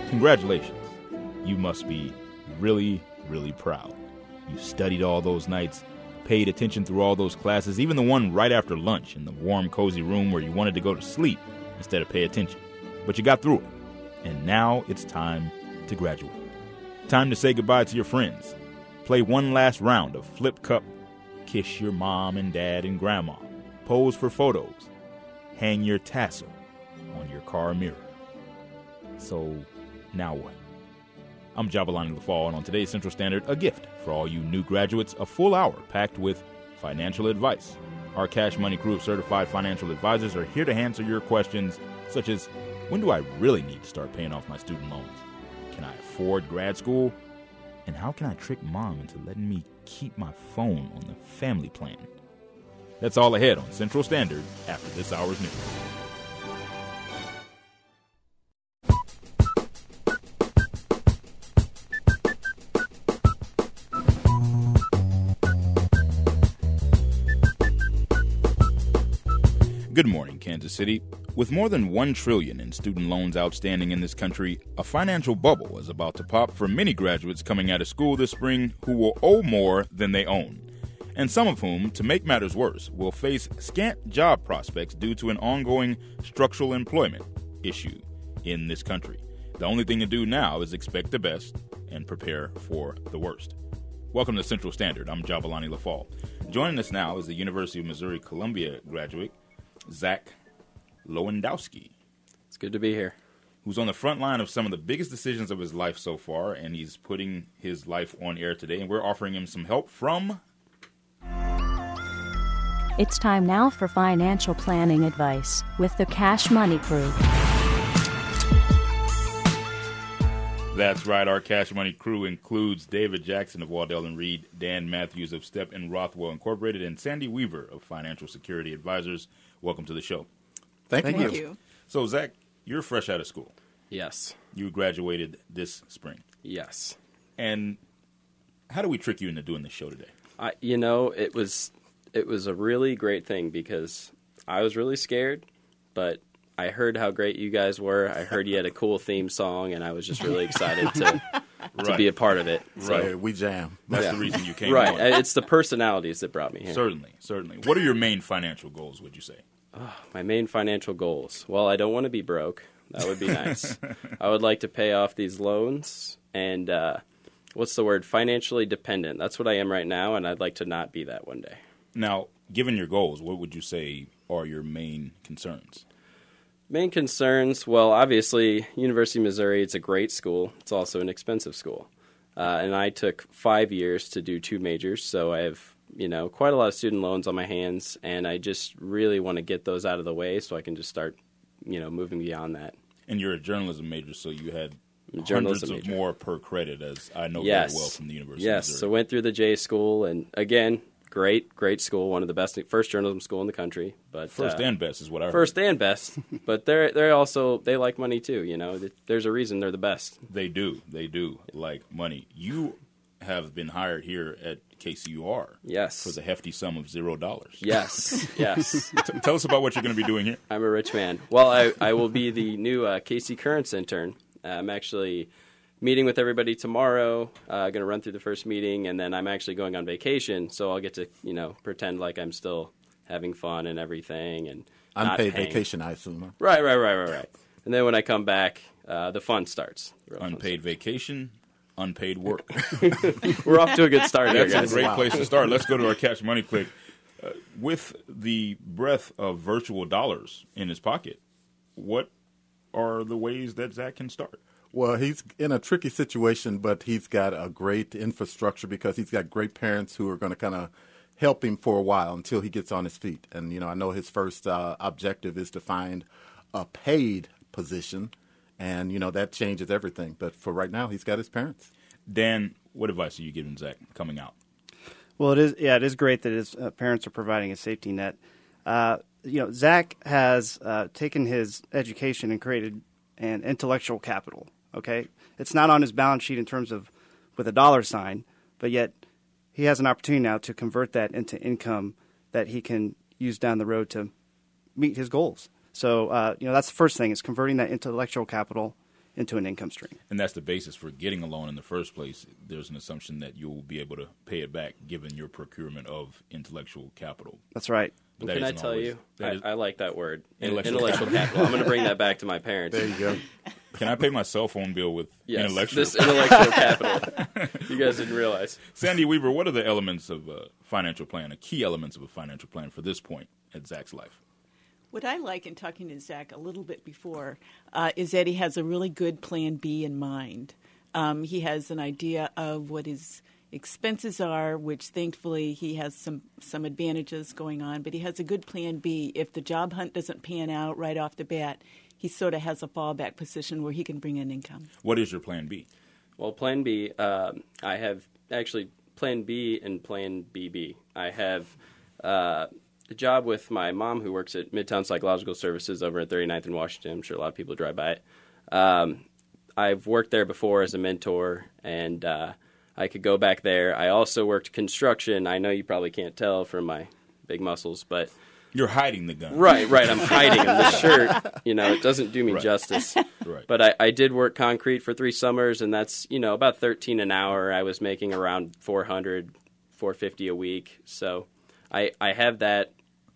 Congratulations. You must be really, really proud. You studied all those nights, paid attention through all those classes, even the one right after lunch in the warm, cozy room where you wanted to go to sleep instead of pay attention. But you got through it. And now it's time to graduate. Time to say goodbye to your friends. Play one last round of Flip Cup. Kiss your mom and dad and grandma. Pose for photos. Hang your tassel on your car mirror. So, now what? I'm Jabalani LaFall, and on today's Central Standard, a gift for all you new graduates, a full hour packed with financial advice. Our Cash Money crew of certified financial advisors are here to answer your questions, such as, when do I really need to start paying off my student loans? Can I afford grad school? And how can I trick mom into letting me keep my phone on the family plan? That's all ahead on Central Standard after this hour's news. Good morning, Kansas City. With more than $1 trillion in student loans outstanding in this country, a financial bubble is about to pop for many graduates coming out of school this spring who will owe more than they own, and some of whom, to make matters worse, will face scant job prospects due to an ongoing structural employment issue in this country. The only thing to do now is expect the best and prepare for the worst. Welcome to Central Standard. I'm Jabalani LaFall. Joining us now is the University of Missouri-Columbia graduate, Zach Lewandowski. It's good to be here. Who's on the front line of some of the biggest decisions of his life so far, and he's putting his life on air today, and we're offering him some help from... It's time now for financial planning advice with the Cash Money crew. That's right. Our Cash Money crew includes David Jackson of Waddell & Reed, Dan Matthews of Stepp & Rothwell Incorporated, and Sandy Weaver of Financial Security Advisors. Welcome to the show. Thank you. So, Zach, you're fresh out of school. Yes. You graduated this spring. Yes. And how do we trick you into doing this show today? It was a really great thing because I was really scared, but I heard how great you guys were. I heard you had a cool theme song, and I was just really excited to be a part of it. So, right, we jam. That's the reason you came right. on. It's the personalities that brought me here. Certainly. What are your main financial goals, would you say? My main financial goals. Well, I don't want to be broke. That would be nice. I would like to pay off these loans and, financially dependent. That's what I am right now, and I'd like to not be that one day. Now, given your goals, what would you say are your main concerns? Main concerns, well, obviously, University of Missouri, it's a great school. It's also an expensive school. And I took 5 years to do 2 majors, so I have, quite a lot of student loans on my hands, and I just really want to get those out of the way so I can just start, moving beyond that. And you're a journalism major, so you had hundreds of more per credit, as I know very well from the University of Missouri. Yes, so went through the J School, and again, great school, one of the best, first journalism school in the country. But first and best is what I heard. First and best, but they also like money too. There's a reason they're the best. They do like money. You have been hired here at KCUR. Yes. For the hefty sum of $0. Yes. Tell us about what you're going to be doing here. I'm a rich man. Well, I will be the new KC Currents intern. I'm actually meeting with everybody tomorrow, going to run through the first meeting, and then I'm actually going on vacation, so I'll get to, pretend like I'm still having fun and everything. And unpaid vacation, I assume. Huh? Right. And then when I come back, the fun starts. Unpaid vacation, unpaid work. We're off to a good start here, guys. That's a great place to start. Let's go to our Cash Money Click. With the breadth of virtual dollars in his pocket, what are the ways that Zach can start? Well, he's in a tricky situation, but he's got a great infrastructure because he's got great parents who are going to kind of help him for a while until he gets on his feet. And, I know his first objective is to find a paid position, and, that changes everything. But for right now, he's got his parents. Dan, what advice are you giving Zach coming out? Well, it is great that his parents are providing a safety net. Zach has taken his education and created an intellectual capital. Okay, it's not on his balance sheet in terms of with a dollar sign, but yet he has an opportunity now to convert that into income that he can use down the road to meet his goals. So, that's the first thing is converting that intellectual capital into an income stream. And that's the basis for getting a loan in the first place. There's an assumption that you'll be able to pay it back given your procurement of intellectual capital. That's right. But that Can I isn't tell always- you? that is- I like that word, Intellectual intellectual capital. I'm going to bring that back to my parents. There you go. Can I pay my cell phone bill with Yes, intellectual? this intellectual capital. You guys didn't realize. Sandy Weaver, what are the elements of a financial plan, the key elements of a financial plan for this point at Zach's life? What I like in talking to Zach a little bit before is that he has a really good plan B in mind. He has an idea of what his expenses are, which thankfully he has some advantages going on, but he has a good plan B. If the job hunt doesn't pan out right off the bat, he sort of has a fallback position where he can bring in income. What is your plan B? Well, Plan B, I have actually Plan B and Plan BB. I have a job with my mom who works at Midtown Psychological Services over at 39th and Washington. I'm sure a lot of people drive by it. I've worked there before as a mentor, and I could go back there. I also worked construction. I know you probably can't tell from my big muscles, but... You're hiding the gun. Right. I'm hiding them. The shirt, it doesn't do me Right. justice. Right. But I did work concrete for 3 summers, and that's, about $13 an hour. I was making around $400, $450 a week. So I have that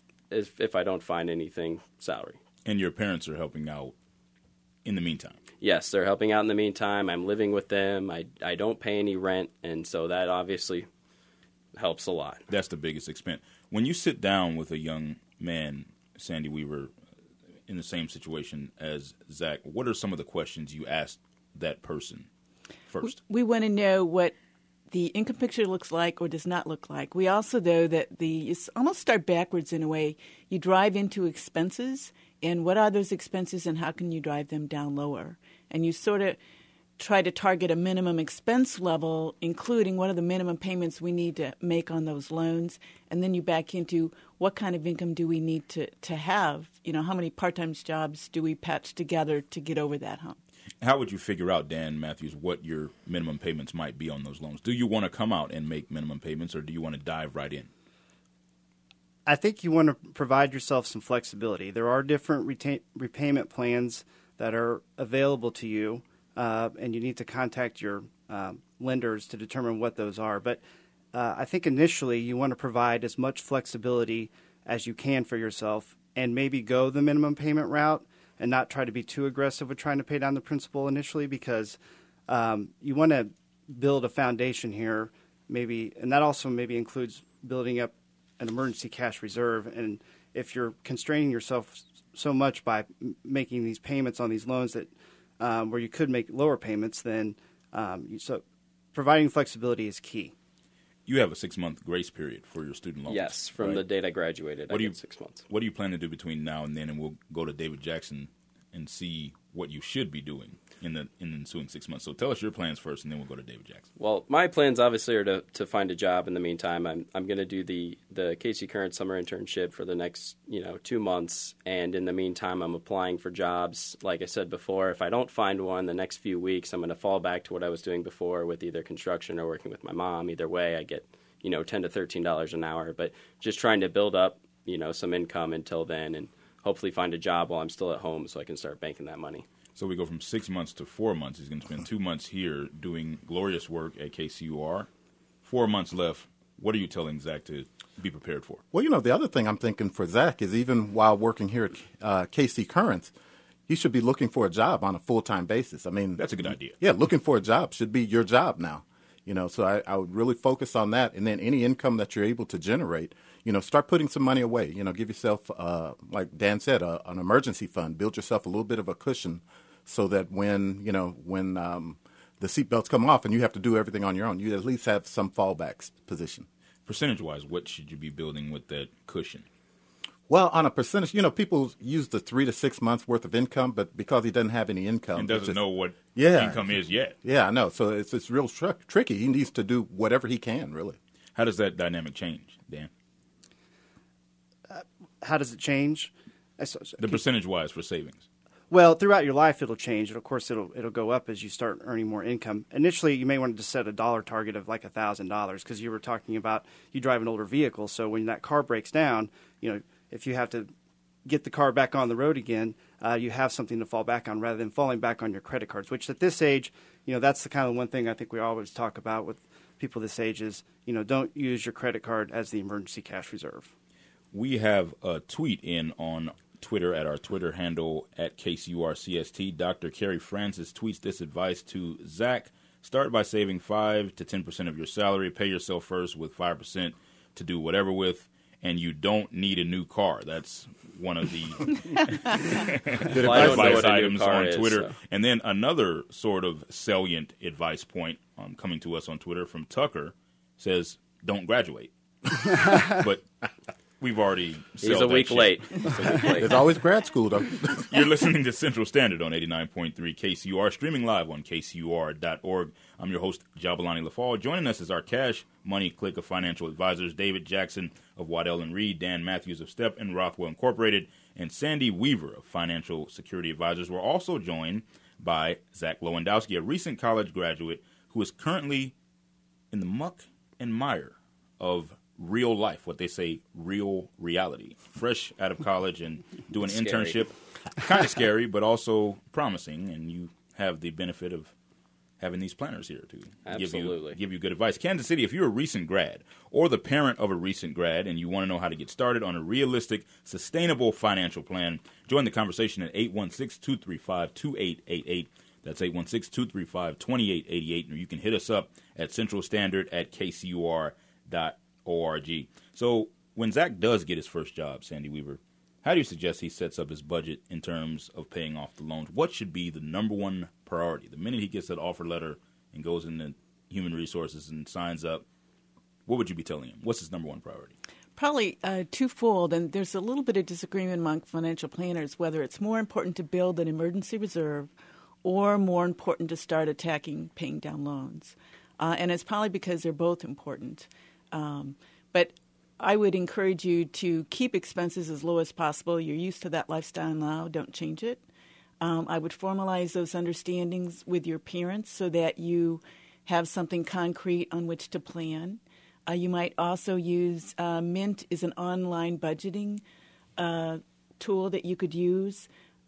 if I don't find anything salary. And your parents are helping out in the meantime. Yes, they're helping out in the meantime. I'm living with them. I don't pay any rent, and so that obviously helps a lot. That's the biggest expense. When you sit down with a young man, Sandy Weaver, in the same situation as Zach, what are some of the questions you ask that person first? We want to know what the income picture looks like or does not look like. We also know that it's almost start backwards in a way. You drive into expenses, and what are those expenses and how can you drive them down lower? And you sort of try to target a minimum expense level, including what are the minimum payments we need to make on those loans, and then you back into what kind of income do we need to have? How many part-time jobs do we patch together to get over that hump? How would you figure out, Dan Matthews, what your minimum payments might be on those loans? Do you want to come out and make minimum payments, or do you want to dive right in? I think you want to provide yourself some flexibility. There are different repayment plans that are available to you, and you need to contact your lenders to determine what those are. But I think initially you want to provide as much flexibility as you can for yourself and maybe go the minimum payment route and not try to be too aggressive with trying to pay down the principal initially, because you want to build a foundation here, maybe, and that also maybe includes building up an emergency cash reserve. And if you're constraining yourself so much by making these payments on these loans that where you could make lower payments, then so providing flexibility is key. You have a 6-month grace period for your student loans. Yes, from right? the date I graduated, I get 6 months. What do you plan to do between now and then? And we'll go to David Jackson and see what you should be doing in the ensuing 6 months. So tell us your plans first, and then we'll go to David Jackson. Well, my plans obviously are to find a job in the meantime. I'm going to do the KC Current summer internship for the next 2 months, and in the meantime, I'm applying for jobs. Like I said before, if I don't find one the next few weeks, I'm going to fall back to what I was doing before with either construction or working with my mom. Either way, I get $10 to $13 an hour, but just trying to build up some income until then, and hopefully find a job while I'm still at home so I can start banking that money. So we go from 6 months to 4 months. He's going to spend 2 months here doing glorious work at KCUR. 4 months left. What are you telling Zach to be prepared for? Well, the other thing I'm thinking for Zach is even while working here at KC Currents, he should be looking for a job on a full-time basis. I mean, That's a good idea. Yeah, looking for a job should be your job now. So I would really focus on that. And then any income that you're able to generate, start putting some money away. Give yourself, like Dan said, an emergency fund. Build yourself a little bit of a cushion so that when the seatbelts come off and you have to do everything on your own, you at least have some fallback position. Percentage-wise, what should you be building with that cushion? Well, on a percentage, people use the 3 to 6 months worth of income, but because he doesn't have any income. And doesn't know what Yeah. income is yet. Yeah, I know. So it's real tricky. He needs to do whatever he can, really. How does that dynamic change, Dan? How does it change? The percentage-wise for savings. Well, throughout your life, it'll change. And of course, it'll go up as you start earning more income. Initially, you may want to set a dollar target of like $1,000 because you were talking about you drive an older vehicle. So when that car breaks down, if you have to get the car back on the road again, you have something to fall back on rather than falling back on your credit cards, which at this age, that's the kind of one thing I think we always talk about with people this age is, don't use your credit card as the emergency cash reserve. We have a tweet in on Twitter at our Twitter handle at KCURCST. Dr. Kerry Francis tweets this advice to Zach. Start by saving 5 to 10% of your salary. Pay yourself first with 5% to do whatever with, and you don't need a new car. That's one of the advice items on Twitter. So. And then another sort of salient advice point coming to us on Twitter from Tucker says, don't graduate. But we've already He's a week late. There's always grad school, though. You're listening to Central Standard on 89.3 KCUR, streaming live on KCUR.org. I'm your host, Jabulani LaFall. Joining us is our Cash Money clique of financial advisors, David Jackson of Waddell & Reed, Dan Matthews of Step and Rothwell Incorporated, and Sandy Weaver of Financial Security Advisors. We're also joined by Zach Lewandowski, a recent college graduate who is currently in the muck and mire of real life, what they say, real reality. Fresh out of college and doing an internship. Kind of scary, but also promising, and you have the benefit of having these planners here to give you good advice. Kansas City, if you're a recent grad or the parent of a recent grad and you want to know how to get started on a realistic, sustainable financial plan, join the conversation at 816-235-2888. That's 816-235-2888. Or you can hit us up at centralstandard@kcur.org. So when Zach does get his first job, Sandy Weaver, how do you suggest he sets up his budget in terms of paying off the loans? What should be the number one priority? The minute he gets that offer letter and goes into human resources and signs up, what would you be telling him? What's his number one priority? Probably twofold, and there's a little bit of disagreement among financial planners whether it's more important to build an emergency reserve or more important to start attacking paying down loans. And it's probably because they're both important. But I would encourage you to keep expenses as low as possible. You're used to that lifestyle now. Don't change it. I would formalize those understandings with your parents so that you have something concrete on which to plan. You might also use Mint is an online budgeting tool that you could use.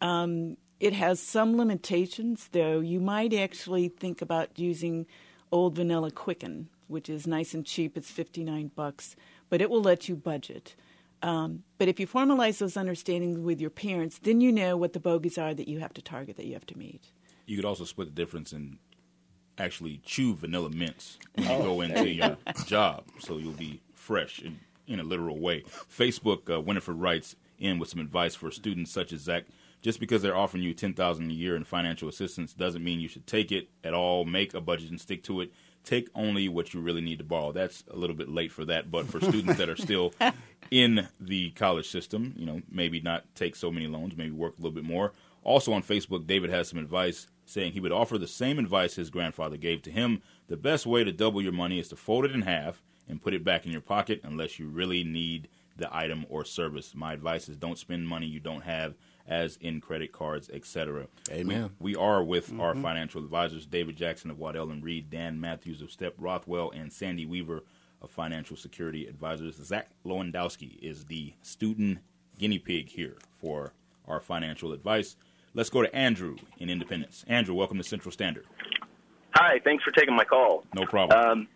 It has some limitations, though. You might actually think about using old vanilla Quicken, which is nice and cheap. It's $59, but it will let you budget. But if you formalize those understandings with your parents, then you know what the bogeys are that you have to target, that you have to meet. You could also split the difference and actually chew vanilla mints when you go into your job, so you'll be fresh in a literal way. Facebook, Winifred writes in with some advice for students such as Zach. Just because they're offering you $10,000 a year in financial assistance doesn't mean you should take it at all. Make a budget and stick to it. Take only what you really need to borrow. That's a little bit late for that, but for students that are still in the college system, maybe not take so many loans, maybe work a little bit more. Also on Facebook, David has some advice saying he would offer the same advice his grandfather gave to him. The best way to double your money is to fold it in half and put it back in your pocket unless you really need the item or service. My advice is don't spend money you don't have, as in credit cards, etc. Amen. We are with our financial advisors, David Jackson of Waddell & Reed, Dan Matthews of Step Rothwell, and Sandy Weaver of Financial Security Advisors. Zach Lewandowski is the student guinea pig here for our financial advice. Let's go to Andrew in Independence. Andrew, welcome to Central Standard. Hi, thanks for taking my call. No problem.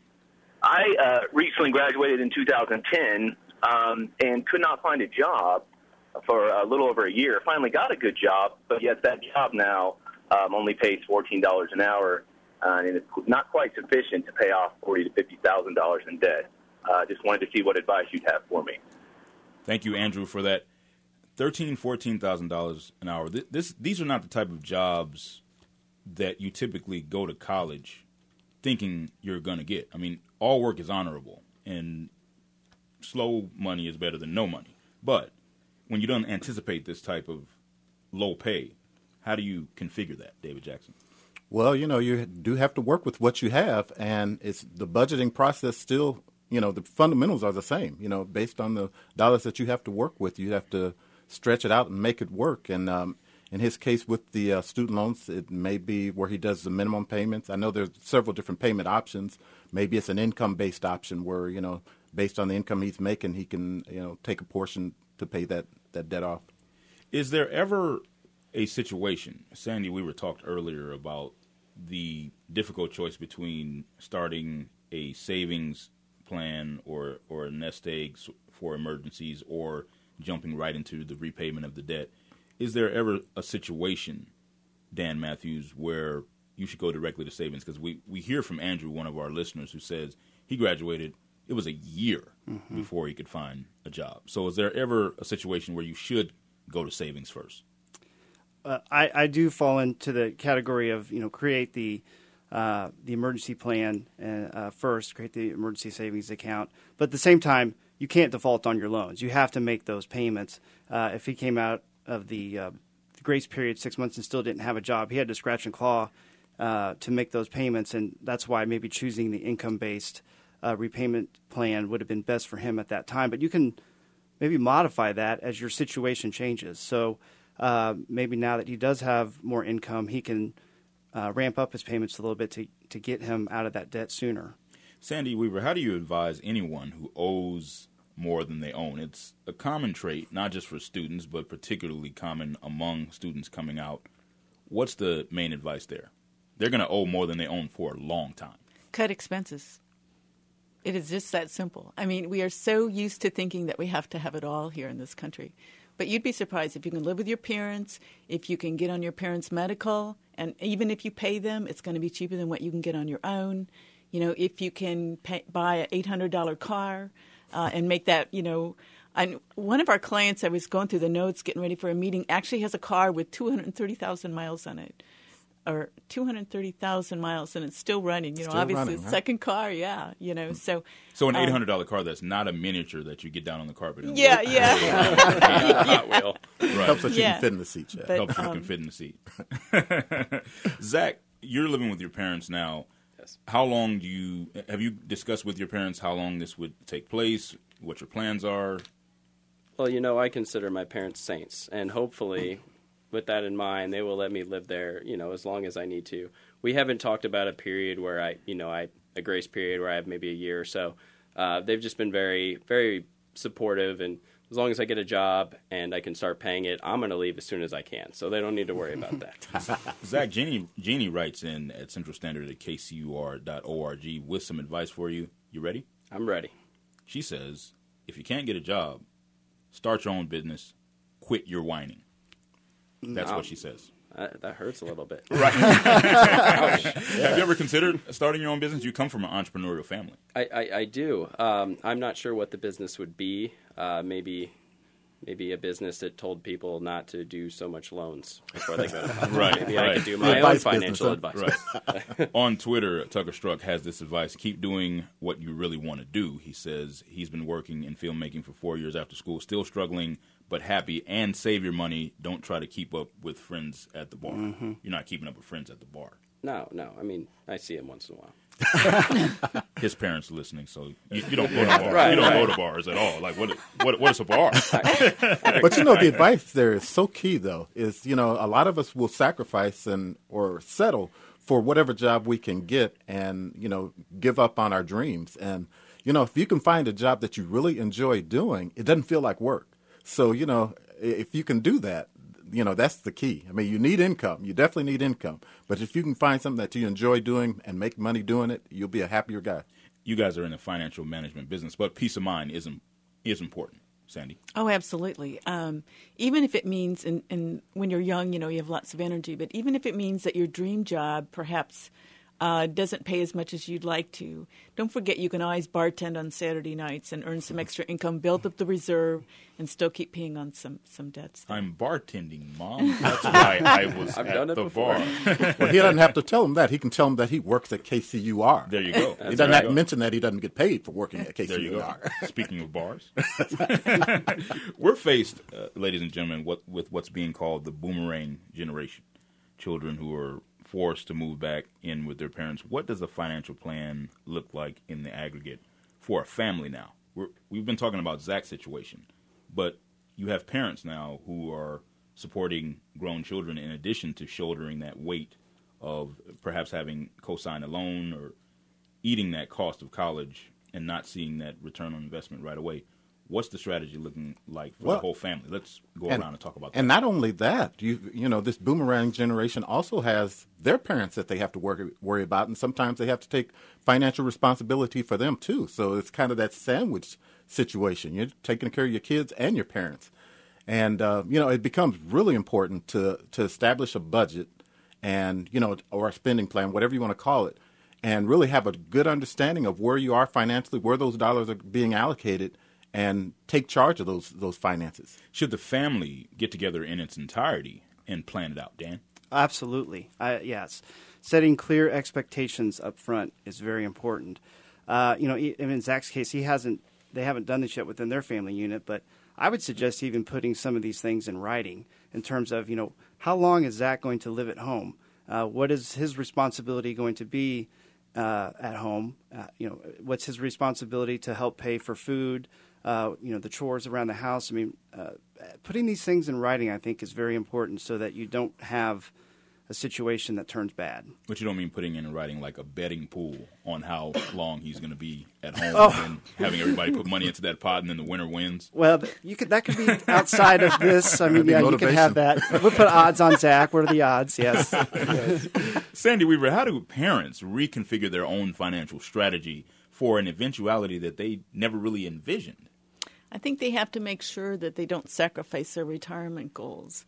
I recently graduated in 2010 and could not find a job for a little over a year. Finally got a good job, but yet that job now only pays $14 an hour, and it's not quite sufficient to pay off $40,000 to $50,000 in debt. Just wanted to see what advice you'd have for me. Thank you, Andrew, for that. $13,000, $14,000 an hour. These are not the type of jobs that you typically go to college thinking you're going to get. I mean, all work is honorable, and slow money is better than no money. But when you don't anticipate this type of low pay, how do you configure that, David Jackson? Well, you do have to work with what you have, and it's the budgeting process still, the fundamentals are the same. Based on the dollars that you have to work with, you have to stretch it out and make it work. And in his case with the student loans, it may be where he does the minimum payments. I know there's several different payment options. Maybe it's an income-based option where, based on the income he's making, he can, take a portion to pay that debt off. Is there ever a situation, Sandy, we were talked earlier about the difficult choice between starting a savings plan or a nest egg for emergencies or jumping right into the repayment of the debt. Is there ever a situation, Dan Matthews, where you should go directly to savings? Because we hear from Andrew, one of our listeners, who says he graduated, it was a year before he could find a job. So is there ever a situation where you should go to savings first? I do fall into the category of, create the emergency plan first, create the emergency savings account. But at the same time, you can't default on your loans. You have to make those payments. If he came out of the grace period 6 months and still didn't have a job, he had to scratch and claw to make those payments, and that's why maybe choosing the income-based repayment plan would have been best for him at that time. But you can maybe modify that as your situation changes. So maybe now that he does have more income, he can ramp up his payments a little bit to get him out of that debt sooner. Sandy Weaver, how do you advise anyone who owes more than they own? It's a common trait, not just for students, but particularly common among students coming out. What's the main advice there? They're going to owe more than they own for a long time. Cut expenses. It is just that simple. I mean, we are so used to thinking that we have to have it all here in this country. But you'd be surprised if you can live with your parents, if you can get on your parents' medical, and even if you pay them, it's going to be cheaper than what you can get on your own. If you can buy an $800 car and make that, and one of our clients, I was going through the notes, getting ready for a meeting, actually has a car with 230,000 miles on it. Or 230,000 miles, and it's still running. Still obviously, running, right? second car, yeah. So an $800 car that's not a miniature that you get down on the carpet and yeah. Hot wheel. Right. Helps that you Yeah. can fit in the seat, Chad. But, Helps you can fit in the seat. Zach, you're living with your parents now. Yes. How long have you discussed with your parents how long this would take place, what your plans are? Well, I consider my parents saints, and hopefully, with that in mind, they will let me live there, as long as I need to. We haven't talked about a period where a grace period where I have maybe a year or so. They've just been very, very supportive, and as long as I get a job and I can start paying it, I'm going to leave as soon as I can, so they don't need to worry about that. Zach, Jeannie writes in at Central Standard at kcur.org with some advice for you. You ready? I'm ready. She says, if you can't get a job, start your own business, quit your whining. That's what she says. That hurts a little bit. Right. Have you ever considered starting your own business? You come from an entrepreneurial family. I do. I'm not sure what the business would be. Maybe a business that told people not to do so much loans before they go to college. Right, Maybe right. I could do my own Advice financial business, advice. Right. On Twitter, Tucker Struck has this advice: keep doing what you really want to do. He says he's been working in filmmaking for 4 years after school, still struggling but happy, and save your money. Don't try to keep up with friends at the bar. Mm-hmm. You're not keeping up with friends at the bar. No. I mean, I see him once in a while. His parents are listening, so you don't go to bars. Right, you don't right. go to bars at all. Like what is a bar? But the advice there is so key, though. Is a lot of us will sacrifice or settle for whatever job we can get, and give up on our dreams. And if you can find a job that you really enjoy doing, it doesn't feel like work. So if you can do that, that's the key. I mean, you need income. You definitely need income. But if you can find something that you enjoy doing and make money doing it, you'll be a happier guy. You guys are in the financial management business, but peace of mind is important. Sandy? Oh, absolutely. Even if it means, and when you're young, you have lots of energy, but even if it means that your dream job perhaps doesn't pay as much as you'd like to, don't forget you can always bartend on Saturday nights and earn some extra income, build up the reserve, and still keep paying on some debts. I'm bartending, Mom. That's why I was I've at done it the before. bar. Well, he doesn't have to tell him that. He can tell him that he works at KCUR. There you go. He doesn't have to mention that he doesn't get paid for working at KCUR. There you go. Speaking of bars, we're faced, ladies and gentlemen, with what's being called the boomerang generation. Children who are forced to move back in with their parents. What does a financial plan look like in the aggregate for a family now? We've been talking about Zach's situation, but you have parents now who are supporting grown children in addition to shouldering that weight of perhaps having co-signed a loan or eating that cost of college and not seeing that return on investment right away. What's the strategy looking like for Well, the whole family? Let's go around and talk about that. And not only that, you know, this boomerang generation also has their parents that they have to worry about, and sometimes they have to take financial responsibility for them too. So it's kind of that sandwich situation. You're taking care of your kids and your parents, and you know, it becomes really important to establish a budget and, you know, or a spending plan, whatever you want to call it, and really have a good understanding of where you are financially, where those dollars are being allocated, and take charge of those finances. Should the family get together in its entirety and plan it out, Dan? Absolutely. Yes. Setting clear expectations up front is very important. You know, in Zach's case, they haven't done this yet within their family unit, but I would suggest even putting some of these things in writing in terms of, you know, how long is Zach going to live at home? What is his responsibility going to be at home? You know, what's his responsibility to help pay for food? You know, the chores around the house. I mean, putting these things in writing, I think, is very important so that you don't have a situation that turns bad. But you don't mean putting in writing like a betting pool on how long he's going to be at home and having everybody put money into that pot and then the winner wins? Well, that could be outside of this. I mean, yeah, you could have that. We'll put odds on Zach. What are the odds? Yes. Sandy Weaver, how do parents reconfigure their own financial strategy for an eventuality that they never really envisioned? I think they have to make sure that they don't sacrifice their retirement goals.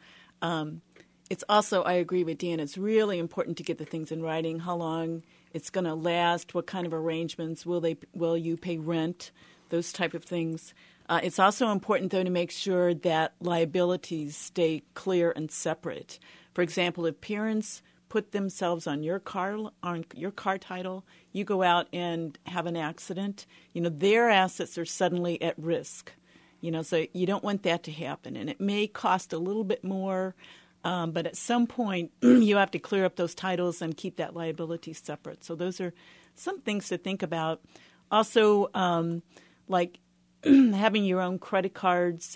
It's also, I agree with Dan, it's really important to get the things in writing, how long it's going to last, what kind of arrangements, will you pay rent, those type of things. It's also important, though, to make sure that liabilities stay clear and separate. For example, if parents put themselves on your car title, you go out and have an accident, you know, their assets are suddenly at risk. You know, so you don't want that to happen. And it may cost a little bit more, but at some point you have to clear up those titles and keep that liability separate. So those are some things to think about. Also, like having your own credit cards,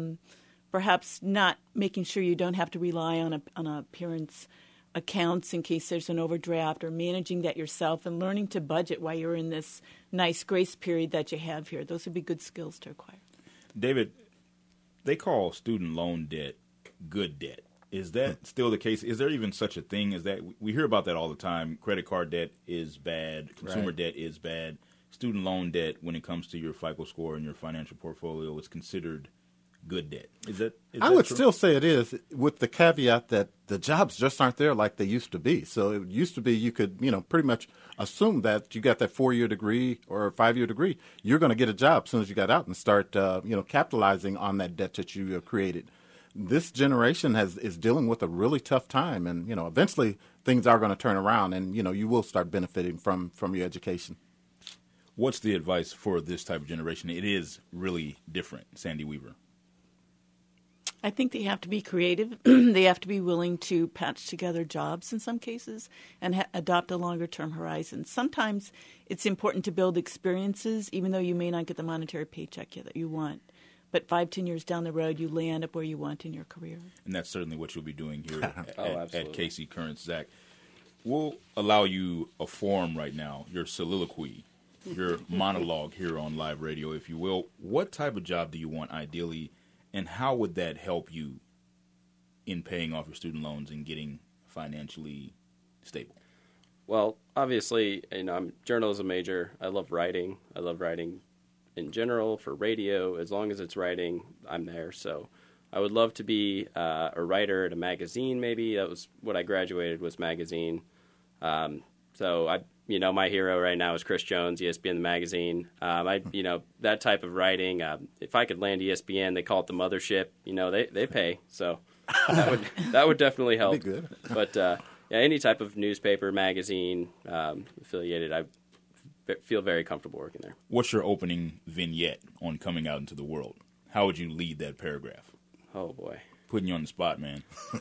perhaps not making sure you don't have to rely on a parent's accounts in case there's an overdraft, or managing that yourself and learning to budget while you're in this nice grace period that you have here. Those would be good skills to acquire. David, they call student loan debt good debt. Is that still the case? Is there even such a thing as that? We hear about that all the time. Credit card debt is bad. Consumer debt is bad. Student loan debt, when it comes to your FICO score and your financial portfolio, is considered good debt. Is that I would true? still say it is, with the caveat that the jobs just aren't there like they used to be. So it used to be you could, you know, pretty much assume that you got that 4-year degree or a 5-year degree, you're going to get a job as soon as you got out and start, you know, capitalizing on that debt that you created. This generation is dealing with a really tough time, and, you know, eventually things are going to turn around, and, you know, you will start benefiting from your education. What's the advice for this type of generation? It is really different, Sandy Weaver. I think they have to be creative. They have to be willing to patch together jobs in some cases and adopt a longer-term horizon. Sometimes it's important to build experiences, even though you may not get the monetary paycheck that you want. But 5-10 years down the road, you land up where you want in your career. And that's certainly what you'll be doing here at Casey Currents. Zach, we'll allow you a forum right now, your soliloquy, your monologue here on live radio, if you will. What type of job do you want ideally, and how would that help you in paying off your student loans and getting financially stable? Well, obviously, you know, I'm a journalism major. I love writing. I love writing in general for radio. As long as it's writing, I'm there. So I would love to be a writer at a magazine, maybe. That was what I graduated, was magazine. So my hero right now is Chris Jones, ESPN the magazine. That type of writing. If I could land ESPN, they call it the mothership. You know, they pay, so that would definitely help. That'd be good. But any type of newspaper, magazine, affiliated, I feel very comfortable working there. What's your opening vignette on coming out into the world? How would you lead that paragraph? Oh boy, putting you on the spot, man.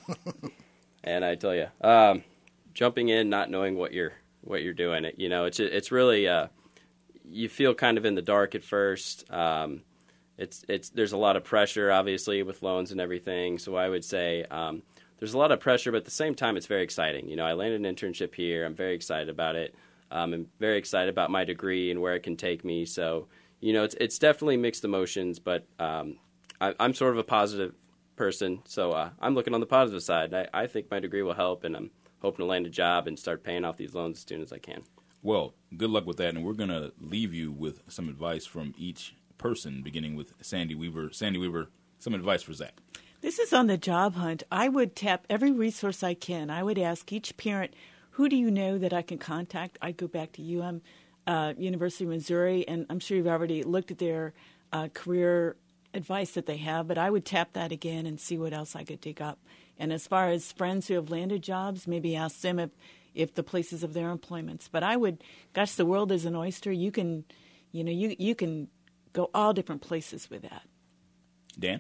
And I tell you, jumping in, not knowing what you're doing. It's really you feel kind of in the dark at first. There's a lot of pressure, obviously, with loans and everything. So I would say there's a lot of pressure, but at the same time, it's very exciting. You know, I landed an internship here. I'm very excited about it. I'm very excited about my degree and where it can take me. So, it's definitely mixed emotions, but I'm sort of a positive person, so I'm looking on the positive side. I think my degree will help, and I'm hoping to land a job and start paying off these loans as soon as I can. Well, good luck with that, and we're going to leave you with some advice from each person, beginning with Sandy Weaver. Sandy Weaver, some advice for Zach. This is on the job hunt. I would tap every resource I can. I would ask each parent, who do you know that I can contact? I'd go back to UM, University of Missouri, and I'm sure you've already looked at their career advice that they have, but I would tap that again and see what else I could dig up. And as far as friends who have landed jobs, maybe ask them if the places of their employments. But I would, gosh, the world is an oyster. You can, you can go all different places with that. Dan?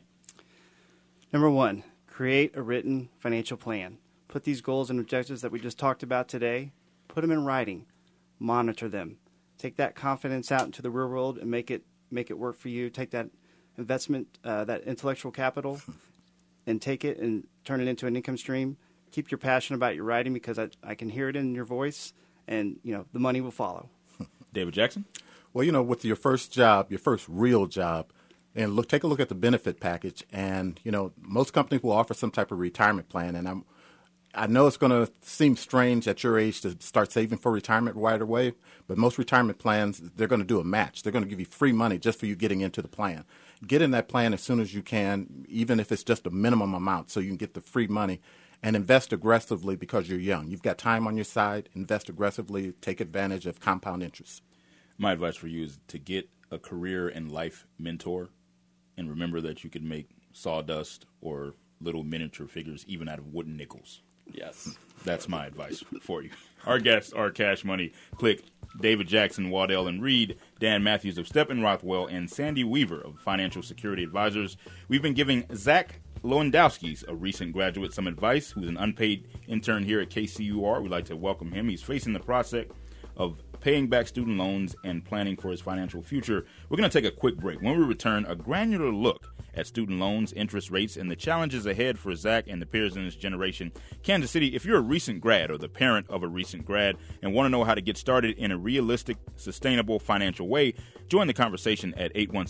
Number 1, create a written financial plan. Put these goals and objectives that we just talked about today, put them in writing, monitor them. Take that confidence out into the real world and make it work for you. Take that investment, that intellectual capital, and take it and turn it into an income stream. Keep your passion about your writing, because I can hear it in your voice, and the money will follow. David Jackson? Well, with your first job, your first real job, and take a look at the benefit package. And most companies will offer some type of retirement plan, and I know it's going to seem strange at your age to start saving for retirement right away, but most retirement plans, they're going to do a match. They're going to give you free money just for you getting into the plan. Get in that plan as soon as you can, even if it's just a minimum amount, so you can get the free money, and invest aggressively because you're young. You've got time on your side. Invest aggressively. Take advantage of compound interest. My advice for you is to get a career and life mentor, and remember that you can make sawdust or little miniature figures even out of wooden nickels. Yes. That's my advice for you. Our guests are Cash Money Click, David Jackson, Waddell and Reed, Dan Matthews of Steppen Rothwell, and Sandy Weaver of Financial Security Advisors. We've been giving Zach Lewandowski, a recent graduate, some advice, who's an unpaid intern here at KCUR. We'd like to welcome him. He's facing the prospect of paying back student loans and planning for his financial future. We're going to take a quick break. When we return, a granular look at student loans, interest rates, and the challenges ahead for Zach and the peers in his generation. Kansas City, if you're a recent grad or the parent of a recent grad and want to know how to get started in a realistic, sustainable financial way, join the conversation at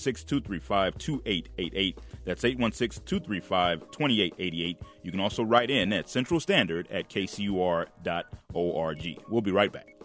816-235-2888. That's 816-235-2888. You can also write in at centralstandard@kcur.org. We'll be right back.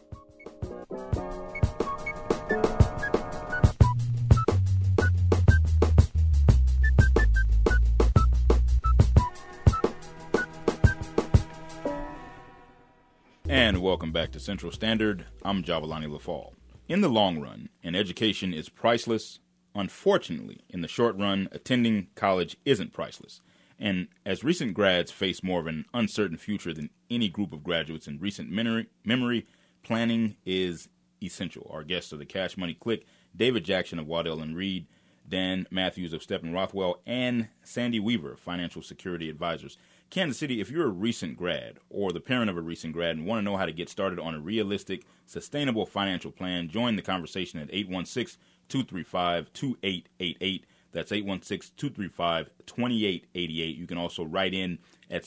And welcome back to Central Standard. I'm Javalani Lafall. In the long run, an education is priceless. Unfortunately, in the short run, attending college isn't priceless. And as recent grads face more of an uncertain future than any group of graduates in recent memory, planning is essential. Our guests are the Cash Money Click, David Jackson of Waddell and Reed, Dan Matthews of Steppen Rothwell, and Sandy Weaver of Financial Security Advisors. Kansas City, if you're a recent grad or the parent of a recent grad and want to know how to get started on a realistic, sustainable financial plan, join the conversation at 816-235-2888. That's 816-235-2888. You can also write in at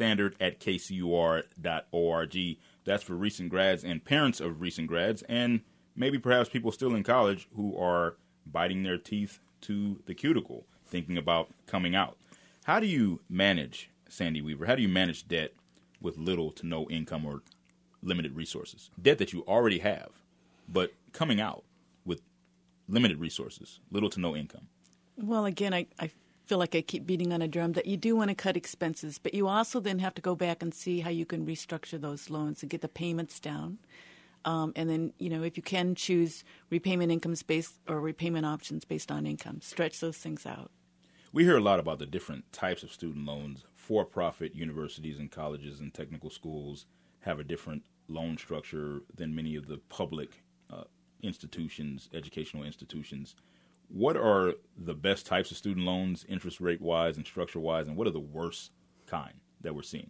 centralstandard@kcur.org. That's for recent grads and parents of recent grads, and maybe perhaps people still in college who are biting their teeth to the cuticle, thinking about coming out. How do you manage, Sandy Weaver, how do you manage debt with little to no income or limited resources? Debt that you already have, but coming out with limited resources, little to no income. Well, again, I feel like I keep beating on a drum that you do want to cut expenses, but you also then have to go back and see how you can restructure those loans and get the payments down. And then, if you can choose repayment incomes based or repayment options based on income, stretch those things out. We hear a lot about the different types of student loans. For-profit universities and colleges and technical schools have a different loan structure than many of the public institutions, educational institutions. What are the best types of student loans, interest rate-wise and structure-wise, and what are the worst kind that we're seeing?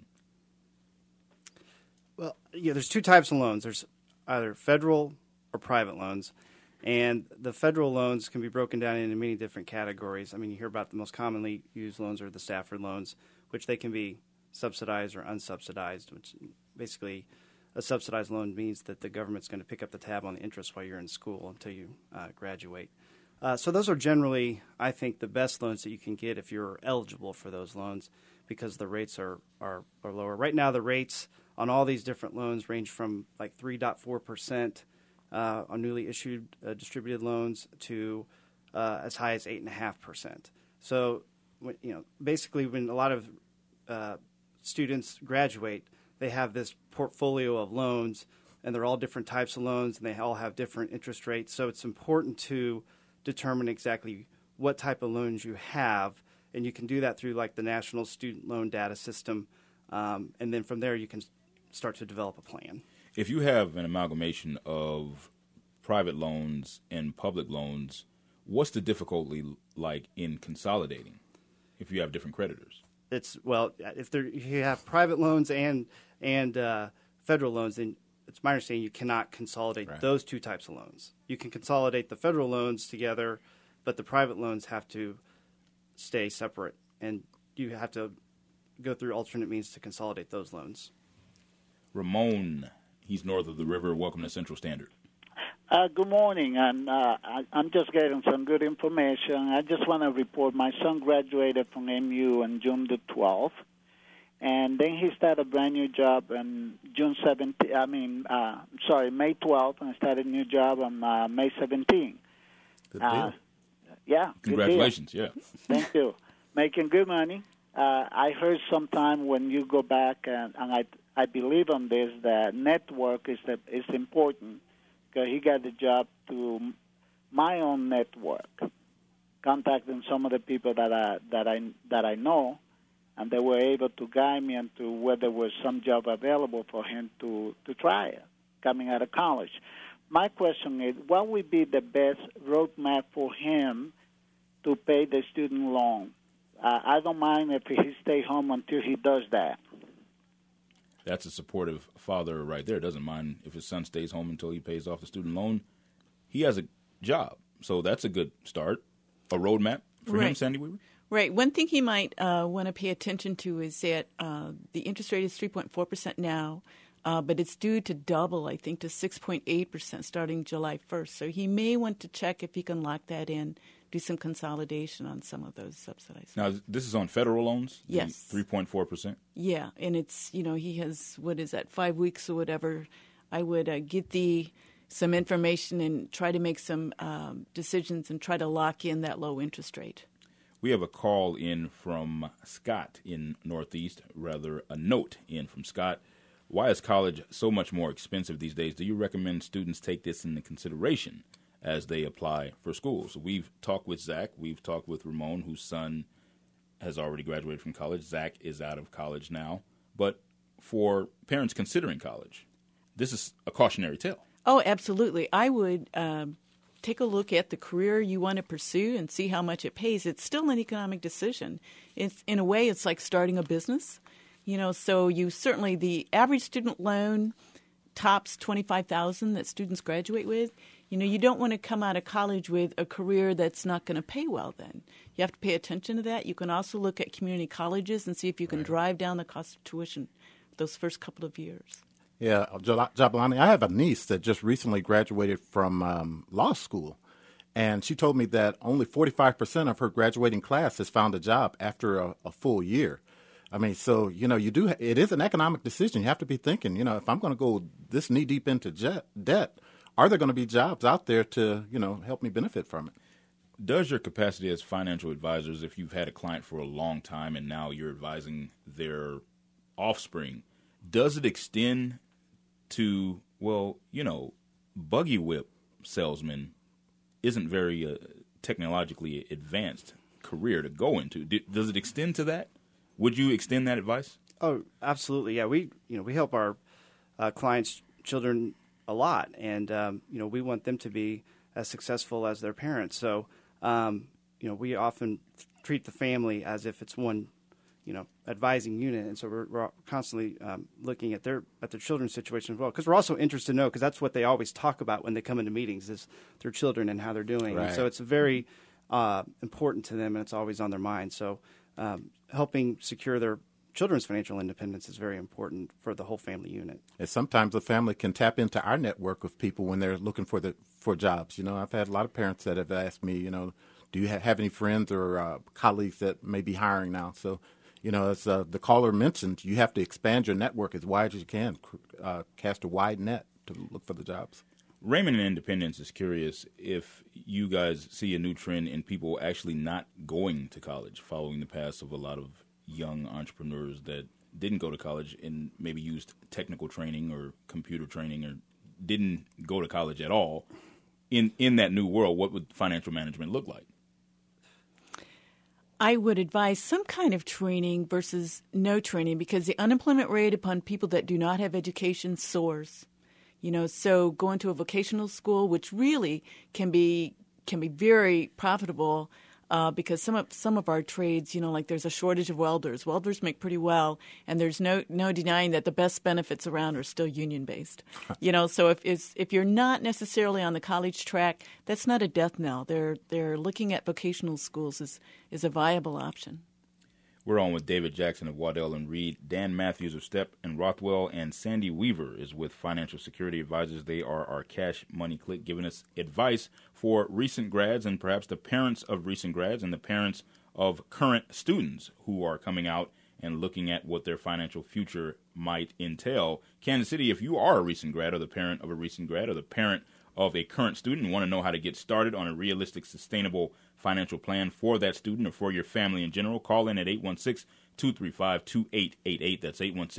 Well, there's two types of loans. There's either federal or private loans. And the federal loans can be broken down into many different categories. I mean, you hear about the most commonly used loans are the Stafford loans, which they can be subsidized or unsubsidized, which basically a subsidized loan means that the government's going to pick up the tab on the interest while you're in school until you graduate. So those are generally, I think, the best loans that you can get if you're eligible for those loans because the rates are lower. Right now, the rates on all these different loans range from like 3.4% on newly issued distributed loans to as high as 8.5%. So, basically, when a lot of students graduate, they have this portfolio of loans, and they're all different types of loans, and they all have different interest rates. So it's important to determine exactly what type of loans you have, and you can do that through like the National Student Loan Data System, and then from there you can start to develop a plan. If you have an amalgamation of private loans and public loans, what's the difficulty like in consolidating if you have different creditors? If you have private loans and federal loans, then it's my understanding you cannot consolidate those two types of loans. You can consolidate the federal loans together, but the private loans have to stay separate, and you have to go through alternate means to consolidate those loans. Ramon, he's north of the river. Welcome to Central Standard. Good morning, and I'm just getting some good information. I just want to report my son graduated from MU on June the 12th, and then he started a brand new job on May 12th, and started a new job on May 17th. Good deal. Yeah. Congratulations, yeah. Thank you. Making good money. I heard sometime when you go back, and I believe on this, that network is important. He got the job through my own network, contacting some of the people that I know, and they were able to guide me into where there was some job available for him to try it coming out of college. My question is, what would be the best roadmap for him to pay the student loan? I don't mind if he stays home until he does that. That's a supportive father right there. Doesn't mind if his son stays home until he pays off the student loan. He has a job, so that's a good start. A roadmap for him, Sandy Weaver? Right. One thing he might want to pay attention to is that the interest rate is 3.4% now, but it's due to double, I think, to 6.8% starting July 1st. So he may want to check if he can lock that in, do some consolidation on some of those subsidized. Now, this is on federal loans? Yes. 3.4%? Yeah, and it's, he has, 5 weeks or whatever. I would get some information and try to make some decisions and try to lock in that low interest rate. We have a call in from Scott in Northeast, rather a note in from Scott. Why is college so much more expensive these days? Do you recommend students take this into consideration as they apply for school? So we've talked with Zach. We've talked with Ramon, whose son has already graduated from college. Zach is out of college now. But for parents considering college, this is a cautionary tale. Oh, absolutely. I would take a look at the career you want to pursue and see how much it pays. It's still an economic decision. In a way, it's like starting a business. So the average student loan tops $25,000 that students graduate with. You don't want to come out of college with a career that's not going to pay well then. You have to pay attention to that. You can also look at community colleges and see if you can drive down the cost of tuition those first couple of years. Yeah, Jabulani, I have a niece that just recently graduated from law school, and she told me that only 45% of her graduating class has found a job after a full year. I mean, so, it is an economic decision. You have to be thinking, if I'm going to go this knee-deep into debt, are there going to be jobs out there to, help me benefit from it? Does your capacity as financial advisors, if you've had a client for a long time and now you're advising their offspring, does it extend to, buggy whip salesman isn't very technologically advanced career to go into? Does it extend to that? Would you extend that advice? Oh, absolutely. Yeah, we help our clients' children a lot, and we want them to be as successful as their parents. So, we often treat the family as if it's one, advising unit, and so we're constantly looking at their children's situation as well, because we're also interested to know, because that's what they always talk about when they come into meetings is their children and how they're doing. Right. And so it's very important to them, and it's always on their mind. So helping secure their children's financial independence is very important for the whole family unit. And sometimes a family can tap into our network of people when they're looking for jobs. I've had a lot of parents that have asked me, do you have any friends or colleagues that may be hiring now? So, as the caller mentioned, you have to expand your network as wide as you can, cast a wide net to look for the jobs. Raymond in Independence is curious if you guys see a new trend in people actually not going to college, following the path of a lot of young entrepreneurs that didn't go to college and maybe used technical training or computer training or didn't go to college at all. In that new world, what would financial management look like? I would advise some kind of training versus no training, because the unemployment rate upon people that do not have education soars. So going to a vocational school, which really can be very profitable, because some of our trades, like there's a shortage of welders. Welders make pretty well, and there's no denying that the best benefits around are still union based. So if you're not necessarily on the college track, that's not a death knell. They're looking at vocational schools is a viable option. We're on with David Jackson of Waddell & Reed, Dan Matthews of Stepp and Rothwell, and Sandy Weaver is with Financial Security Advisors. They are our Cash Money Click, giving us advice for recent grads and perhaps the parents of recent grads and the parents of current students who are coming out and looking at what their financial future might entail. Kansas City, if you are a recent grad or the parent of a recent grad or the parent of a current student and want to know how to get started on a realistic, sustainable financial plan for that student or for your family in general, call in at 816-235-2888. That's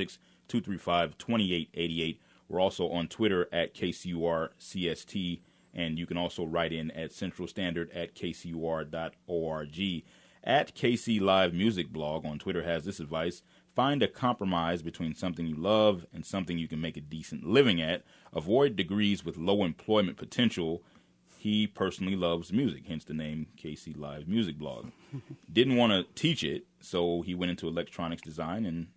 816-235-2888. We're also on Twitter at KCURCST, and you can also write in at centralstandard@kcur.org. At KC Live Music Blog on Twitter has this advice: find a compromise between something you love and something you can make a decent living at. Avoid degrees with low employment potential. He personally loves music, hence the name KC Live Music Blog. Didn't want to teach it, so he went into electronics design and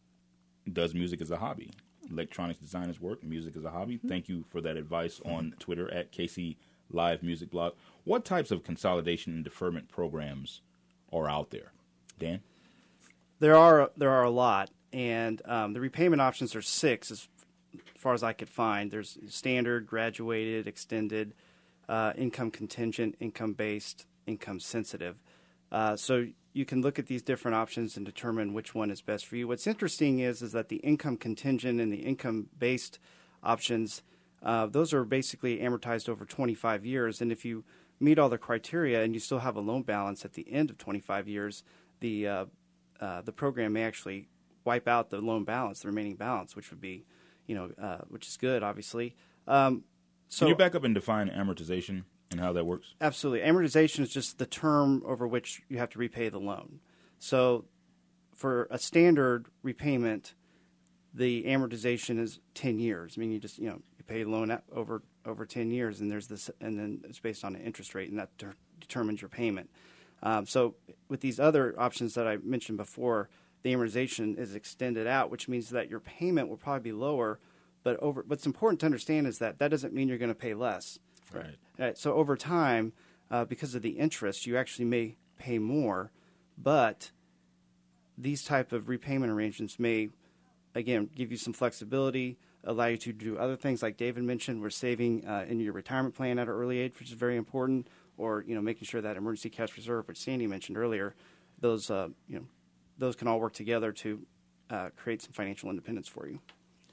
does music as a hobby. Electronics design is work, music is a hobby. Thank you for that advice on Twitter at KC Live Music Blog. What types of consolidation and deferment programs are out there? Dan? There are a lot, and the repayment options are 6 as far as I could find. There's standard, graduated, extended, income contingent, income-based, income-sensitive. So you can look at these different options and determine which one is best for you. What's interesting is that the income contingent and the income-based options, those are basically amortized over 25 years. And if you meet all the criteria and you still have a loan balance at the end of 25 years, the program may actually wipe out the loan balance, the remaining balance, which would be, which is good, obviously. Can you back up and define amortization and how that works? Absolutely. Amortization is just the term over which you have to repay the loan. So for a standard repayment, the amortization is 10 years. I mean, you just, you pay the loan over 10 years, and then it's based on an interest rate, and that determines your payment. So with these other options that I mentioned before, the amortization is extended out, which means that your payment will probably be lower. But what's important to understand is that doesn't mean you're going to pay less. Right. So over time, because of the interest, you actually may pay more. But these type of repayment arrangements may, again, give you some flexibility, allow you to do other things like David mentioned. We're saving in your retirement plan at an early age, which is very important, or making sure that emergency cash reserve, which Sandy mentioned earlier, those can all work together to create some financial independence for you.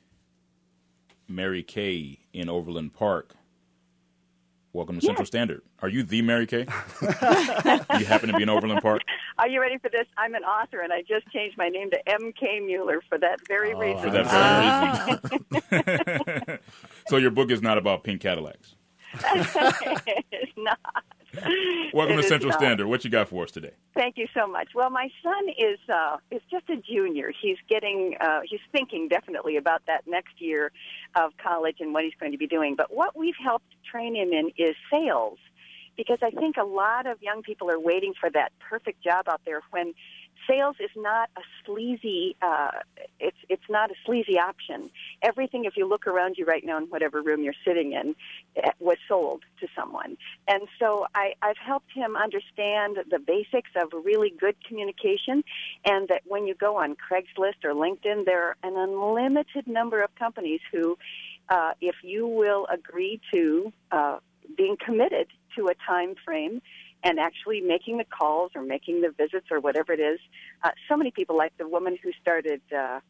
Mary Kay in Overland Park. Welcome to Central Standard. Are you the Mary Kay? You happen to be in Overland Park? Are you ready for this? I'm an author, and I just changed my name to M.K. Mueller for that very reason. For that very reason. So your book is not about pink Cadillacs? It's not. Welcome to Central Standard. What you got for us today? Thank you so much. Well, my son is just a junior. He's thinking definitely about that next year of college and what he's going to be doing. But what we've helped train him in is sales, because I think a lot of young people are waiting for that perfect job out there when sales is not a sleazy. It's not a sleazy option. Everything, if you look around you right now in whatever room you're sitting in, was sold to someone. And so I've helped him understand the basics of really good communication, and that when you go on Craigslist or LinkedIn, there are an unlimited number of companies who, if you will agree to being committed to a time frame and actually making the calls or making the visits or whatever it is. So many people, like the woman who started,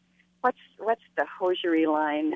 what's the hosiery line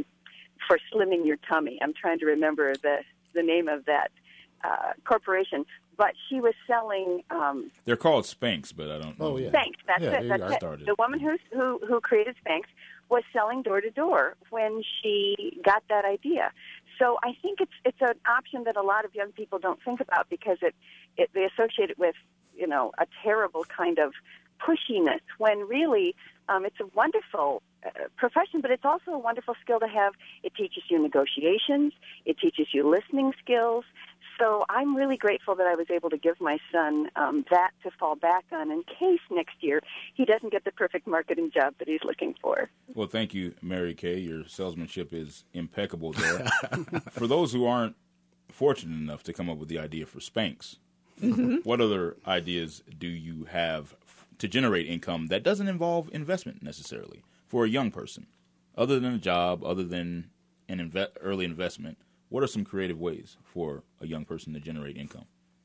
for slimming your tummy? I'm trying to remember the name of that corporation. But she was selling. They're called Spanx, but I don't know. Oh, yeah. Spanx, that's it. That's it. Started. The woman who created Spanx was selling door to door when she got that idea. So I think it's an option that a lot of young people don't think about because they associate it with, a terrible kind of pushiness, when really it's a wonderful profession, but it's also a wonderful skill to have. It teaches you negotiations. It teaches you listening skills. So I'm really grateful that I was able to give my son that to fall back on in case next year he doesn't get the perfect marketing job that he's looking for. Well, thank you, Mary Kay. Your salesmanship is impeccable there. For those who aren't fortunate enough to come up with the idea for Spanx, what other ideas do you have to generate income that doesn't involve investment necessarily for a young person? Other than a job, other than an early investment, what are some creative ways for a young person to generate income?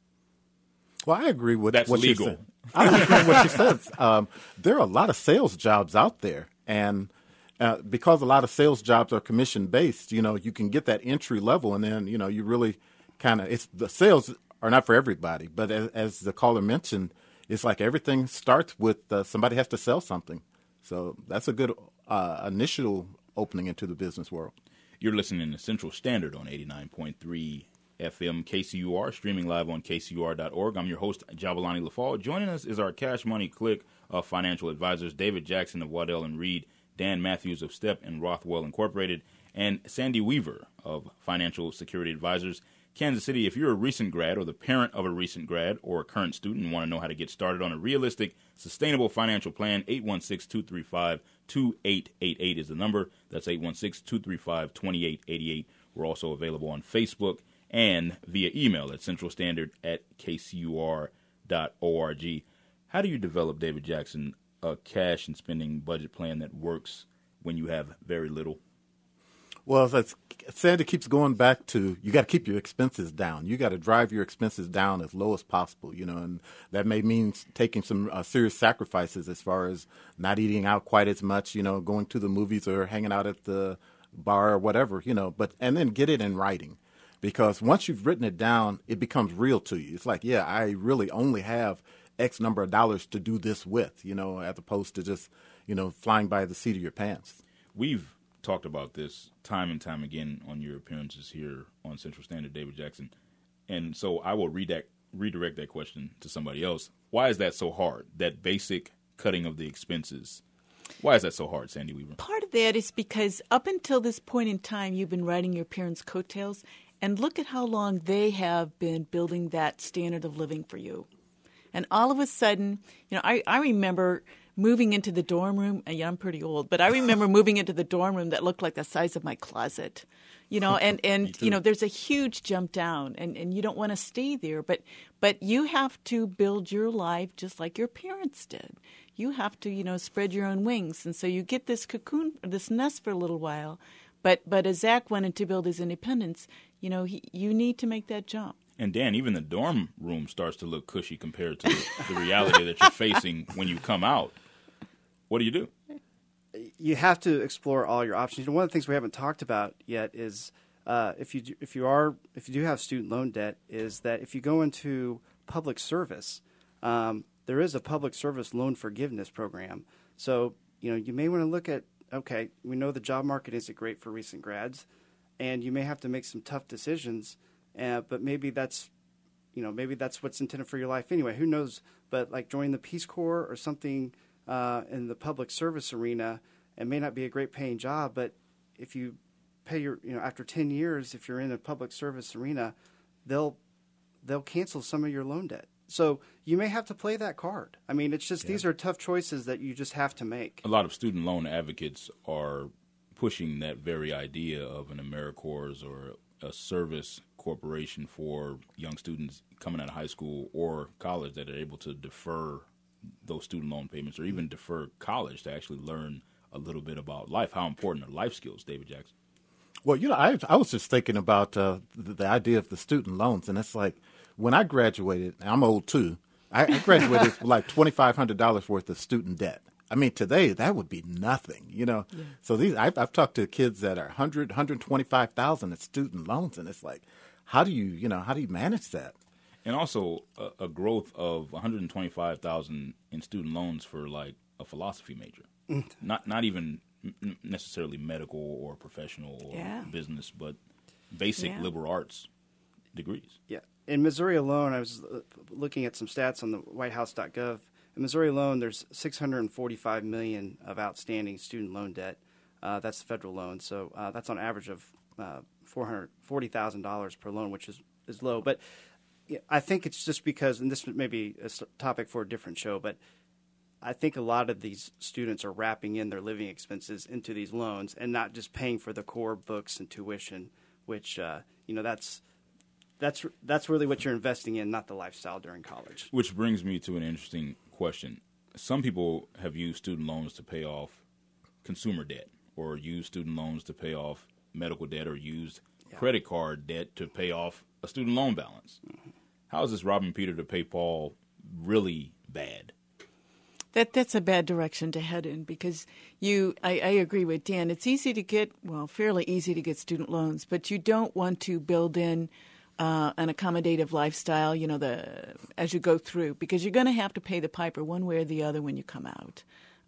Well, I agree with That's what legal. you said. I agree with what you said. There are a lot of sales jobs out there, and because a lot of sales jobs are commission-based, you can get that entry level, and then, you really the sales are not for everybody. But as the caller mentioned, it's like everything starts with somebody has to sell something. So that's a good initial opening into the business world. You're listening to Central Standard on 89.3 FM KCUR, streaming live on kcur.org. I'm your host, Jabalani Lafall. Joining us is our Cash Money Clique of financial advisors, David Jackson of Waddell & Reed, Dan Matthews of Step and Rothwell Incorporated, and Sandy Weaver of Financial Security Advisors. Kansas City, if you're a recent grad or the parent of a recent grad or a current student and want to know how to get started on a realistic, sustainable financial plan, 816-235-2888 is the number. That's 816-235-2888. We're also available on Facebook and via email at centralstandard@kcur.org. How do you develop, David Jackson, a cash and spending budget plan that works when you have very little? Well, as Sandy keeps going back to, you got to keep your expenses down. You got to drive your expenses down as low as possible, and that may mean taking some serious sacrifices as far as not eating out quite as much, going to the movies or hanging out at the bar or whatever, and then get it in writing. Because once you've written it down, it becomes real to you. It's like, yeah, I really only have X number of dollars to do this with, as opposed to just, flying by the seat of your pants. We've talked about this time and time again on your appearances here on Central Standard, David Jackson. And so I will redirect that question to somebody else. Why is that so hard, that basic cutting of the expenses? Why is that so hard, Sandy Weaver? Part of that is because up until this point in time, you've been riding your parents' coattails, and look at how long they have been building that standard of living for you. And all of a sudden, I remember moving into the dorm room. I'm pretty old, but I remember moving into the dorm room that looked like the size of my closet, and there's a huge jump down, and you don't want to stay there, but you have to build your life just like your parents did. You have to, spread your own wings, and so you get this cocoon, this nest for a little while, but as Zach wanted to build his independence, you need to make that jump. And Dan, even the dorm room starts to look cushy compared to the reality that you're facing when you come out. What do you do? You have to explore all your options. One of the things we haven't talked about yet is if you do have student loan debt, is that if you go into public service, there is a public service loan forgiveness program. So you may want to look at, okay, we know the job market isn't great for recent grads, and you may have to make some tough decisions. But maybe that's what's intended for your life anyway. Who knows? But like joining the Peace Corps or something in the public service arena, it may not be a great paying job, but if you pay after 10 years, if you're in a public service arena, they'll cancel some of your loan debt. So you may have to play that card. I mean, it's just these are tough choices that you just have to make. A lot of student loan advocates are pushing that very idea of an AmeriCorps or a service corporation for young students coming out of high school or college that are able to defer those student loan payments or even defer college to actually learn a little bit about life. How important are life skills, David Jackson? Well, I was just thinking about the idea of the student loans, and it's like when I graduated, I'm old too, I graduated with like $2,500 worth of student debt. I mean, today that would be nothing, Yeah. So I've talked to kids that are 125,000 at student loans, and it's like, how do you manage that? And also a growth of 125,000 in student loans for like a philosophy major, not even necessarily medical or professional or business, but basic liberal arts degrees. Yeah. In Missouri alone, I was looking at some stats on the whitehouse.gov. In Missouri alone, there's $645 million of outstanding student loan debt. That's the federal loan. So that's on average of $440,000 per loan, which is low. But I think it's just because, and this may be a topic for a different show, but I think a lot of these students are wrapping in their living expenses into these loans and not just paying for the core books and tuition, which, that's really what you're investing in, not the lifestyle during college. Which brings me to an interesting question. Some people have used student loans to pay off consumer debt or used student loans to pay off medical debt or used credit card debt to pay off a student loan balance. Mm-hmm. How is this robbing Peter to pay Paul really bad? That's a bad direction to head in because I agree with Dan. It's easy to get, fairly easy to get student loans, but you don't want to build in an accommodative lifestyle, as you go through, because you're going to have to pay the piper one way or the other when you come out.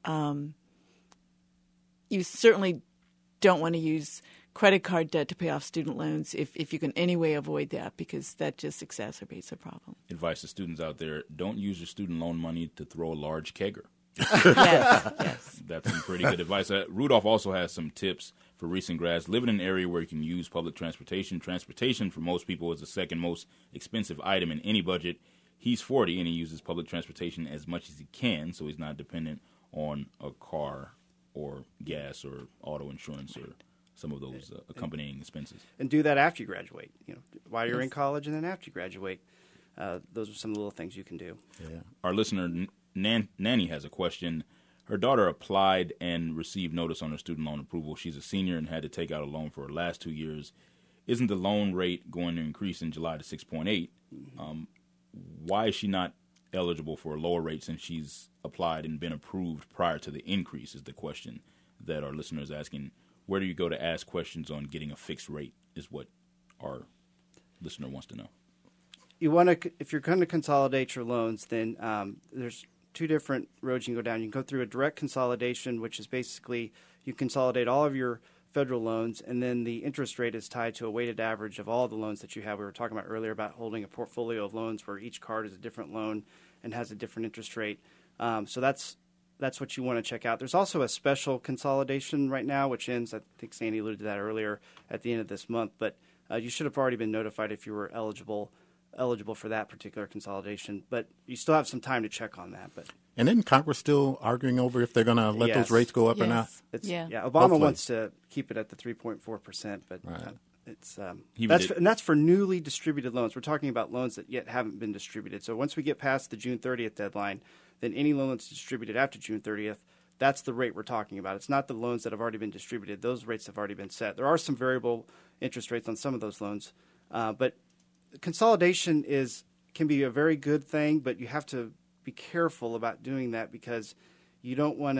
You certainly don't want to use credit card debt to pay off student loans if you can anyway avoid that, because that just exacerbates the problem. Advice to students out there, don't use your student loan money to throw a large kegger. Yes. That's some pretty good advice. Rudolph also has some tips for recent grads. Live in an area where you can use public transportation. Transportation for most people is the second most expensive item in any budget. He's 40 and he uses public transportation as much as he can, so he's not dependent on a car or gas or auto insurance or some of those accompanying expenses. And do that after you graduate, while you're in college and then after you graduate. Those are some of the little things you can do. Yeah. Our listener, Nanny, has a question. Her daughter applied and received notice on her student loan approval. She's a senior and had to take out a loan for her last 2 years. Isn't the loan rate going to increase in July to 6.8? Why is she not eligible for a lower rate since she's applied and been approved prior to the increase is the question that our listener is asking. Where do you go to ask questions on getting a fixed rate is what our listener wants to know. You want to, if you're going to consolidate your loans, then there's two different roads you can go down. You can go through a direct consolidation, which is basically you consolidate all of your federal loans, and then the interest rate is tied to a weighted average of all the loans that you have. We were talking about earlier about holding a portfolio of loans where each card is a different loan and has a different interest rate. So that's what you want to check out. There's also a special consolidation right now, which ends, I think Sandy alluded to that earlier, at the end of this month. But you should have already been notified if you were eligible for that particular consolidation. But you still have some time to check on that. And isn't Congress still arguing over if they're going to let those rates go up or not? Obama Hopefully. wants to keep it at the 3.4%, but it's and that's for newly distributed loans. We're talking about loans that yet haven't been distributed. So once we get past the June 30th deadline, then any loan that's distributed after June 30th, that's the rate we're talking about. It's not the loans that have already been distributed. Those rates have already been set. There are some variable interest rates on some of those loans, but consolidation can be a very good thing, but you have to be careful about doing that because you don't want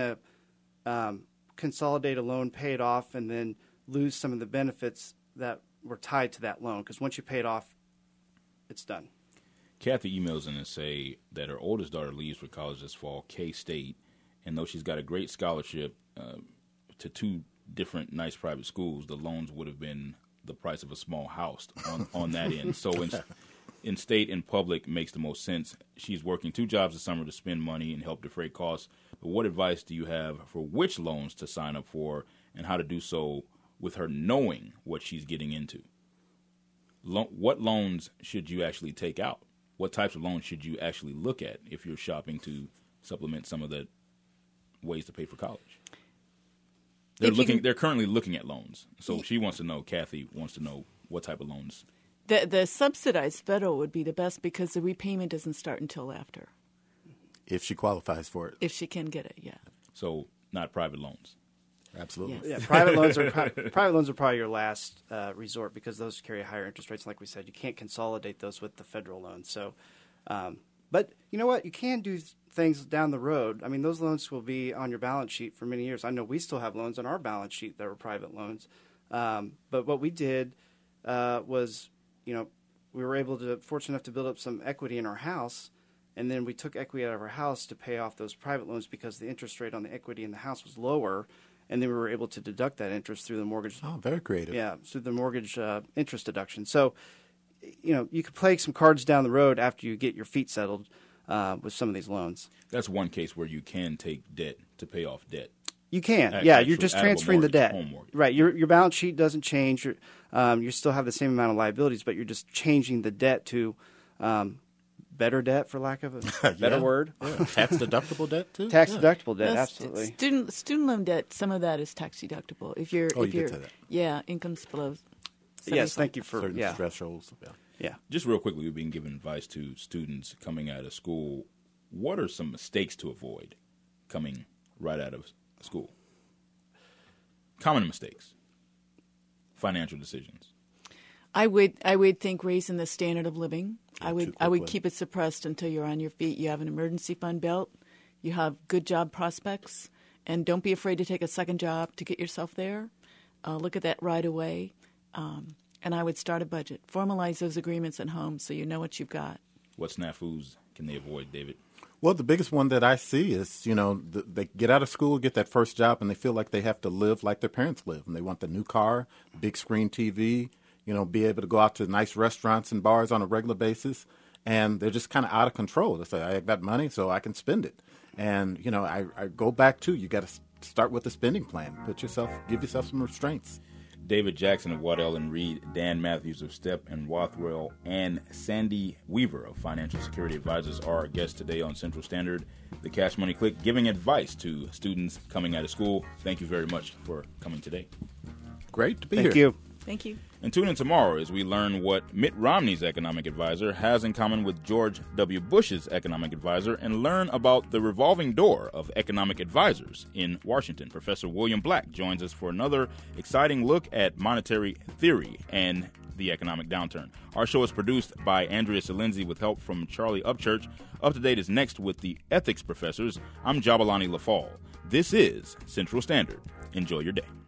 to consolidate a loan, pay it off, and then lose some of the benefits that were tied to that loan, because once you pay it off, it's done. Kathy emails in and say that her oldest daughter leaves for college this fall, K-State, and though she's got a great scholarship to two different nice private schools, the loans would have been the price of a small house on that end. So in state and public makes the most sense. She's working 2 jobs this summer to spend money and help defray costs. But what advice do you have for which loans to sign up for and how to do so with her knowing what she's getting into? What loans should you actually take out? what types of loans should you actually look at if you're shopping to supplement some of the ways to pay for college? They're currently looking at loans. So she wants to know, Kathy wants to know what type of loans. The subsidized federal would be the best because the repayment doesn't start until after. If she qualifies for it. If she can get it, yeah. So not private loans. Absolutely. Yes. Yeah, private loans are probably your last resort because those carry higher interest rates. Like we said, you can't consolidate those with the federal loans. So, but you know what? You can do things down the road. I mean, those loans will be on your balance sheet for many years. I know we still have loans on our balance sheet that were private loans. But what we did was, we were fortunate enough to build up some equity in our house. And then we took equity out of our house to pay off those private loans because the interest rate on the equity in the house was lower. And then we were able to deduct that interest through the mortgage. Oh, very creative. Yeah, through the mortgage interest deduction. So, you could play some cards down the road after you get your feet settled with some of these loans. That's one case where you can take debt to pay off debt. You can. Actually, You're just transferring the debt. Home mortgage. Right. Your balance sheet doesn't change. You still have the same amount of liabilities, but you're just changing the debt to better debt, for lack of a better word. Yeah. Tax-deductible debt, too? Tax-deductible debt, Well, absolutely. Student loan debt, some of that is tax deductible. If you're, you did say that. Yeah, income's below. Yes, thank you for Certain thresholds. Yeah. Just real quickly, we've been giving advice to students coming out of school. What are some mistakes to avoid coming right out of school? Common mistakes. Financial decisions. I would think raising the standard of living. Yeah, I would keep it suppressed until you're on your feet. You have an emergency fund built. You have good job prospects, and don't be afraid to take a second job to get yourself there. Look at that right away, and I would start a budget. Formalize those agreements at home so you know what you've got. What snafus can they avoid, David? Well, the biggest one that I see is, they get out of school, get that first job, and they feel like they have to live like their parents live. And they want the new car, big screen TV, be able to go out to nice restaurants and bars on a regular basis. And they're just kind of out of control. They say, I got money, so I can spend it. And, I go back to, you got to start with a spending plan. Give yourself some restraints. David Jackson of Waddell & Reed, Dan Matthews of Stepp and Rothwell, and Sandy Weaver of Financial Security Advisors are our guests today on Central Standard, the Cash Money Click, giving advice to students coming out of school. Thank you very much for coming today. Great to be here. Thank you. Thank you. And tune in tomorrow as we learn what Mitt Romney's economic advisor has in common with George W. Bush's economic advisor and learn about the revolving door of economic advisors in Washington. Professor William Black joins us for another exciting look at monetary theory and the economic downturn. Our show is produced by Andrea Salenzi with help from Charlie Upchurch. Up to Date is next with the ethics professors. I'm Jabalani Lafall. This is Central Standard. Enjoy your day.